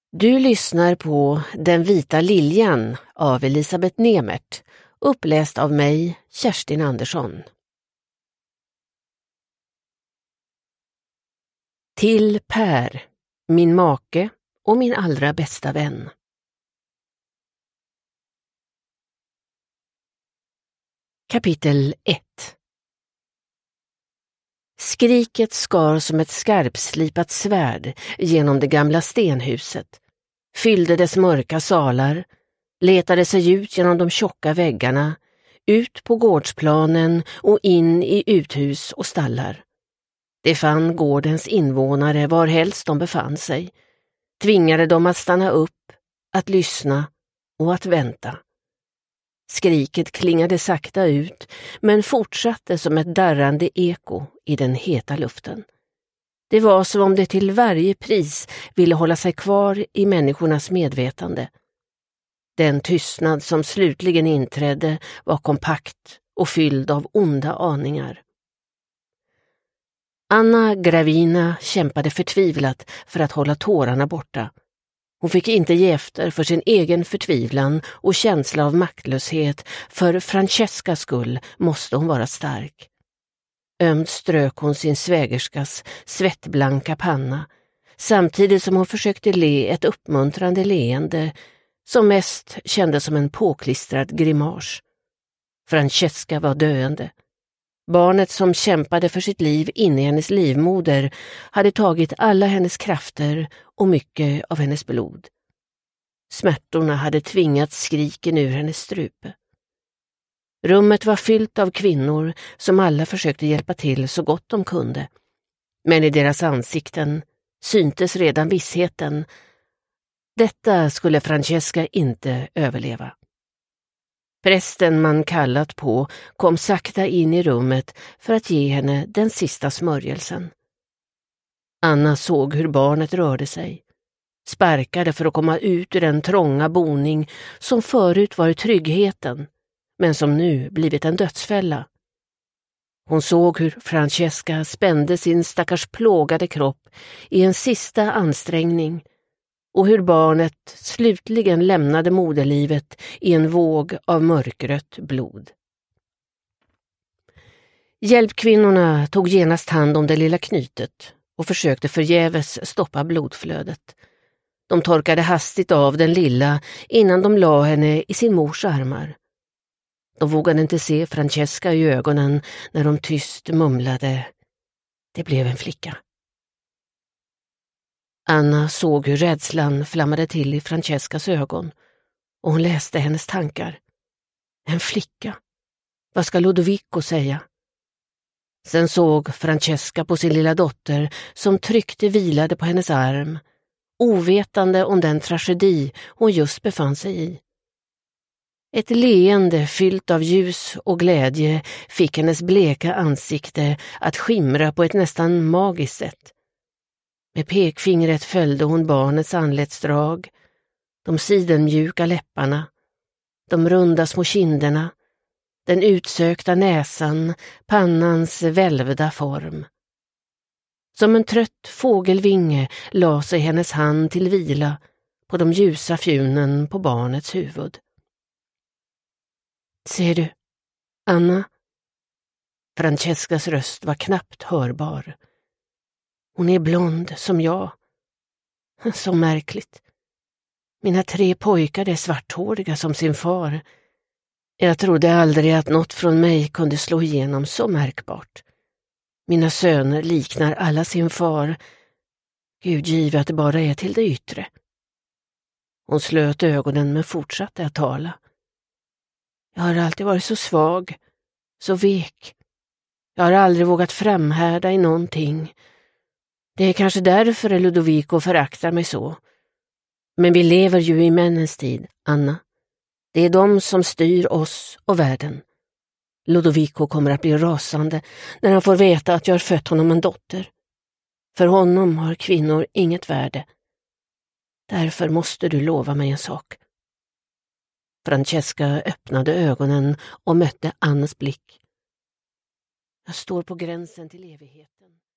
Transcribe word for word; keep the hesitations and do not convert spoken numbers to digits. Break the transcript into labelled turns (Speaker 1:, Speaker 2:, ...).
Speaker 1: Du lyssnar på Den vita liljan av Elisabeth Nemert, uppläst av mig, Kerstin Andersson. Till Per, min make och min allra bästa vän. Kapitel ett. Skriket skar som ett skarpslipat svärd genom det gamla stenhuset, fyllde dess mörka salar, letade sig ut genom de tjocka väggarna, ut på gårdsplanen och in i uthus och stallar. Det fann gårdens invånare var helst de befann sig, tvingade dem att stanna upp, att lyssna och att vänta. Skriket klingade sakta ut, men fortsatte som ett darrande eko i den heta luften. Det var som om det till varje pris ville hålla sig kvar i människornas medvetande. Den tystnad som slutligen inträdde var kompakt och fylld av onda aningar. Anna Gravina kämpade förtvivlat för att hålla tårarna borta. Hon fick inte ge efter för sin egen förtvivlan och känsla av maktlöshet. För Francescas skull måste hon vara stark. Ömt strök hon sin svägerskas svettblanka panna, samtidigt som hon försökte le ett uppmuntrande leende som mest kändes som en påklistrad grimas. Francesca var döende. Barnet som kämpade för sitt liv inne i hennes livmoder hade tagit alla hennes krafter och mycket av hennes blod. Smärtorna hade tvingat skriken ur hennes strupe. Rummet var fyllt av kvinnor som alla försökte hjälpa till så gott de kunde. Men i deras ansikten syntes redan vissheten. Detta skulle Francesca inte överleva. Prästen man kallat på kom sakta in i rummet för att ge henne den sista smörjelsen. Anna såg hur barnet rörde sig, sparkade för att komma ut ur den trånga boning som förut var tryggheten, men som nu blivit en dödsfälla. Hon såg hur Francesca spände sin stackars plågade kropp i en sista ansträngning och hur barnet slutligen lämnade moderlivet i en våg av mörkrött blod. Hjälpkvinnorna tog genast hand om det lilla knytet och försökte förgäves stoppa blodflödet. De torkade hastigt av den lilla innan de la henne i sin mors armar. De vågade inte se Francesca i ögonen när de tyst mumlade: det blev en flicka. Anna såg hur rädslan flammade till i Francescas ögon och hon läste hennes tankar. En flicka. Vad ska Ludovico säga? Sen såg Francesca på sin lilla dotter som tryckte vilade på hennes arm, ovetande om den tragedi hon just befann sig i. Ett leende fyllt av ljus och glädje fick hennes bleka ansikte att skimra på ett nästan magiskt sätt. Med pekfingret följde hon barnets anletsdrag, de sidenmjuka läpparna, de runda små kinderna, den utsökta näsan, pannans välvda form. Som en trött fågelvinge la sig hennes hand till vila på de ljusa fjunen på barnets huvud. Ser du, Anna? Francescas röst var knappt hörbar. Hon är blond som jag. Så märkligt. Mina tre pojkar är svarthåriga som sin far. Jag trodde aldrig att något från mig kunde slå igenom så märkbart. Mina söner liknar alla sin far. Gud give att det bara är till det yttre. Hon slöt ögonen men fortsatte att tala. Jag har alltid varit så svag, så vek. Jag har aldrig vågat framhärda i någonting. Det är kanske därför Ludovico föraktar mig så. Men vi lever ju i männens tid, Anna. Det är de som styr oss och världen. Ludovico kommer att bli rasande när han får veta att jag har fött honom en dotter. För honom har kvinnor inget värde. Därför måste du lova mig en sak. Francesca öppnade ögonen och mötte Annas blick. Jag står på gränsen till evigheten.